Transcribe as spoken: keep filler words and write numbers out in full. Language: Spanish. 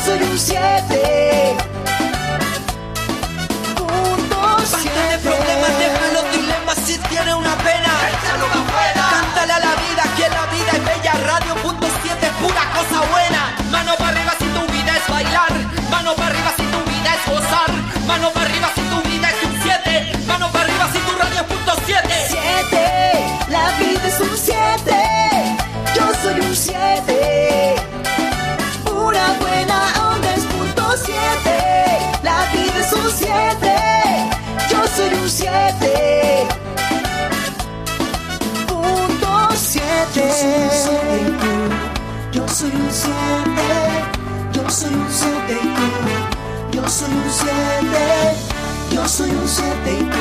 soy un siete. Basta de problemas, deja los dilemas si tiene una pena. Échalo pa' afuera. Cántale a la vida que la vida es bella. Radio punto siete es pura cosa buena. Mano para arriba si tu vida es bailar. Mano para arriba si tu vida es gozar. Mano para arriba si tu vida es un siete. Mano para arriba si tu radio es punto siete. Siete, la vida es un siete. Yo soy un siete. Una buena onda es punto siete. La vida es un siete. Yo soy un siete. Punto siete. Yo soy un siete. Yo soy un siete. Yo soy un siete. Yo soy un siete.